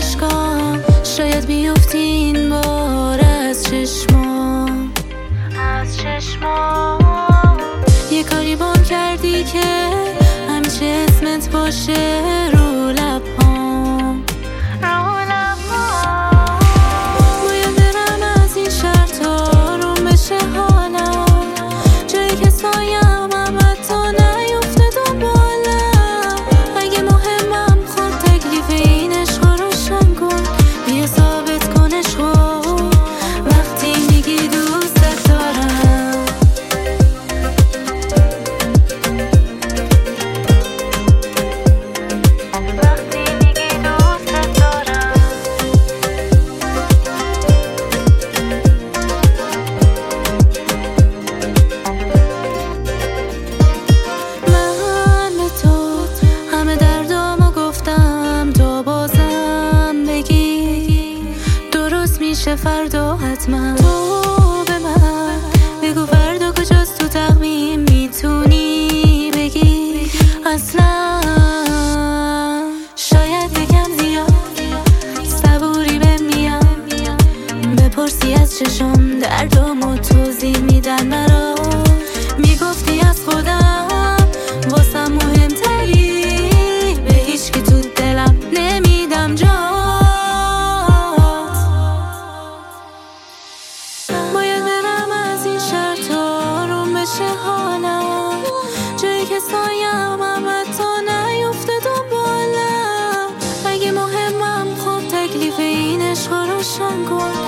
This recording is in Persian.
اشکام، شاید بیفتی این بار از چشمام. یه کاری بام کردی که همیشه اسمت باشه رو لبام. باید برم از این شهر تا روم بشه حالم، جایی که سایم هم حتی نیفته دنبالم. اگه مهمم خود تکلیف این عشق رو روشن کن، بیا ثابت کن عشقو وقتی میگی دوستت دارم. میشه فردا حتما تو به من بگو فردا کجاست تو تقویم، میتونی بگی اصلا. شاید یکم زیاد صبوری بمیام، بپرسی از چشم دردامو توضیح میدن برا. میگفتی از خودم واسم مهمتری، به هیچ که تو دلم نمیدم جا. جایی که سایم هم حتی نیفته دنبالم. اگه مهمم خب تکلیف این عشق رو روشن کن،